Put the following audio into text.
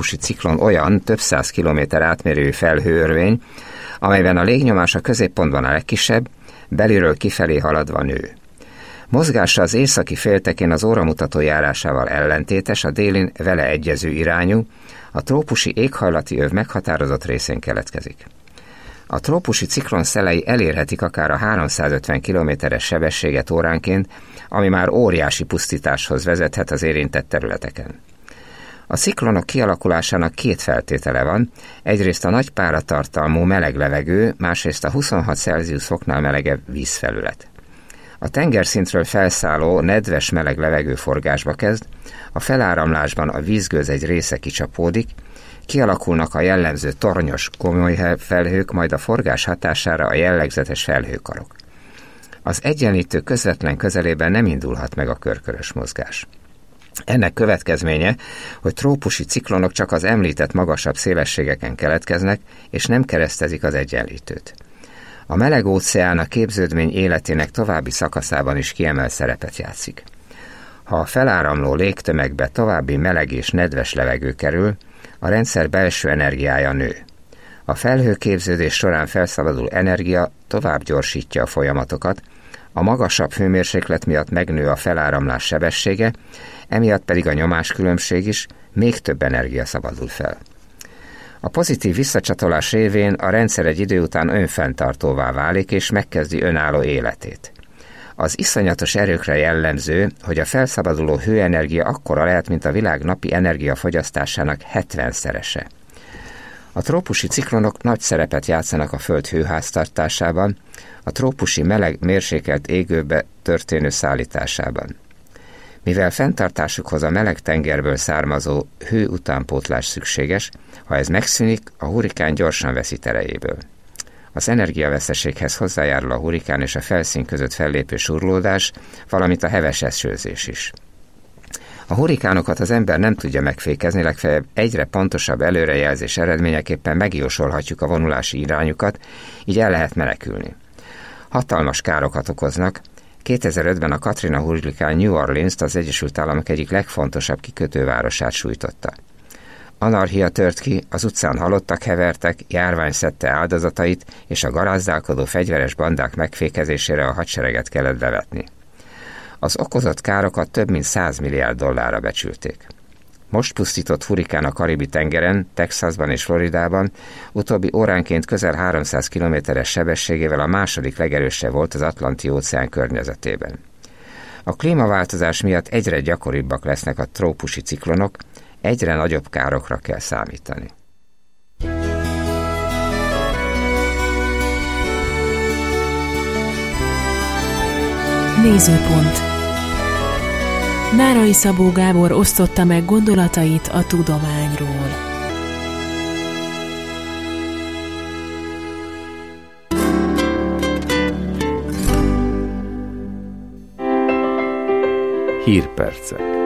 trópusi ciklon olyan több száz kilométer átmérőjű felhőörvény, amelyben a légnyomás a középpontban a legkisebb, belülről kifelé haladva nő. Mozgása az északi féltekén az óramutató járásával ellentétes, a délin vele egyező irányú, a trópusi éghajlati öv meghatározott részén keletkezik. A trópusi ciklon szelei elérhetik akár a 350 km/s sebességet óránként, ami már óriási pusztításhoz vezethet az érintett területeken. A ciklonok kialakulásának két feltétele van, egyrészt a nagy páratartalmú meleg levegő, másrészt a 26 Celsius foknál melegebb vízfelület. A tengerszintről felszálló, nedves meleg levegő forgásba kezd, a feláramlásban a vízgőz egy része kicsapódik, kialakulnak a jellemző tornyos gomoly felhők, majd a forgás hatására a jellegzetes felhőkarok. Az egyenlítő közvetlen közelében nem indulhat meg a körkörös mozgás. Ennek következménye, hogy trópusi ciklonok csak az említett magasabb szélességeken keletkeznek, és nem keresztezik az egyenlítőt. A meleg óceán a képződmény életének további szakaszában is kiemelt szerepet játszik. Ha a feláramló légtömegbe további meleg és nedves levegő kerül, a rendszer belső energiája nő. A felhőképződés során felszabadul energia tovább gyorsítja a folyamatokat, a magasabb hőmérséklet miatt megnő a feláramlás sebessége, emiatt pedig a nyomáskülönbség is, még több energia szabadul fel. A pozitív visszacsatolás révén a rendszer egy idő után önfenntartóvá válik és megkezdi önálló életét. Az iszonyatos erőkre jellemző, hogy a felszabaduló hőenergia akkora lehet, mint a világ napi energiafogyasztásának 70-szerese. A trópusi ciklonok nagy szerepet játszanak a Föld hőháztartásában, a trópusi meleg mérsékelt égőbe történő szállításában. Mivel fenntartásukhoz a meleg tengerből származó hő utánpótlás szükséges, ha ez megszűnik, a hurrikán gyorsan veszít erejéből. Az energiaveszteséghez hozzájárul a hurrikán és a felszín között fellépő surlódás, valamint a heves esőzés is. A hurrikánokat az ember nem tudja megfékezni, legfeljebb egyre pontosabb előrejelzés eredményeképpen megjósolhatjuk a vonulási irányukat, így el lehet menekülni. Hatalmas károkat okoznak. 2005-ben a Katrina hurrikán New Orleans-t, az Egyesült Államok egyik legfontosabb kikötővárosát sújtotta. Anarchia tört ki, az utcán halottak hevertek, járvány szedte áldozatait, és a garázdálkodó fegyveres bandák megfékezésére a hadsereget kellett bevetni. Az okozott károkat több mint 100 milliárd dollárra becsülték. Most pusztított hurrikán a Karibi-tengeren, Texasban és Floridában, utóbbi óránként közel 300 km/s sebességével a második legerősebb volt az Atlanti-óceán környezetében. A klímaváltozás miatt egyre gyakoribbak lesznek a trópusi ciklonok, egyre nagyobb károkra kell számítani. Nézőpont. Nárai Szabó Gábor osztotta meg gondolatait a tudományról. Hírpercek.